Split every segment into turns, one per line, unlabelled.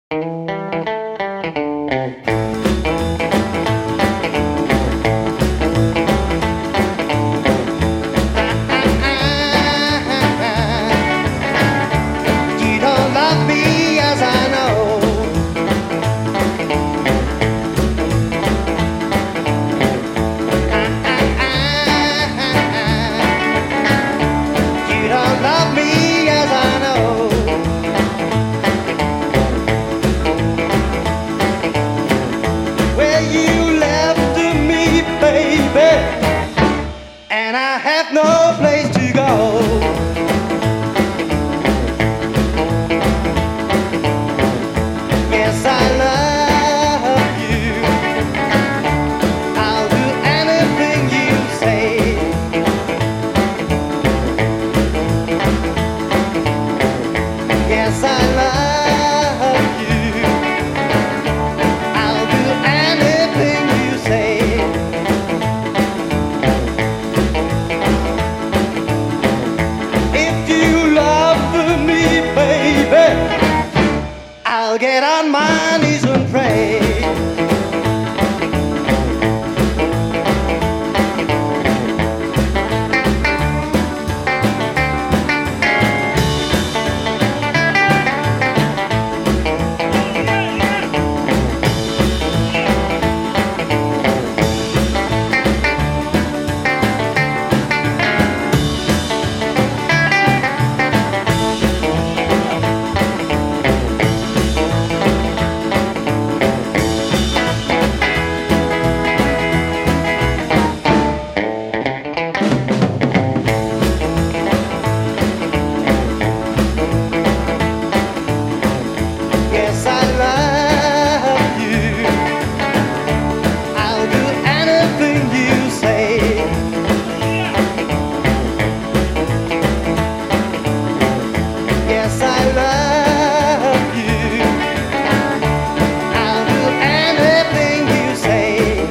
You don't love me as I know. You don't love me as I know. Well, you left me, baby, and I have no place to go. Yes, I love you. I'll do anything you say. Yes, I love you. I'll do anything you say. If you love me, baby, I'll get on my knees and pray. Yes, I love you. I'll do anything you say. Yes, I love you. I'll do anything you say.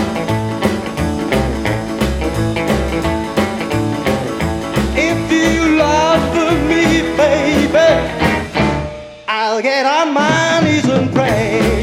If you love me, baby, I'll get on my knees and pray.